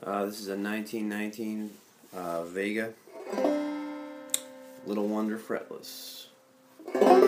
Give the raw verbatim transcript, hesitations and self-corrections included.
Uh, this is a nineteen nineteen uh, Vega Little Wonder fretless.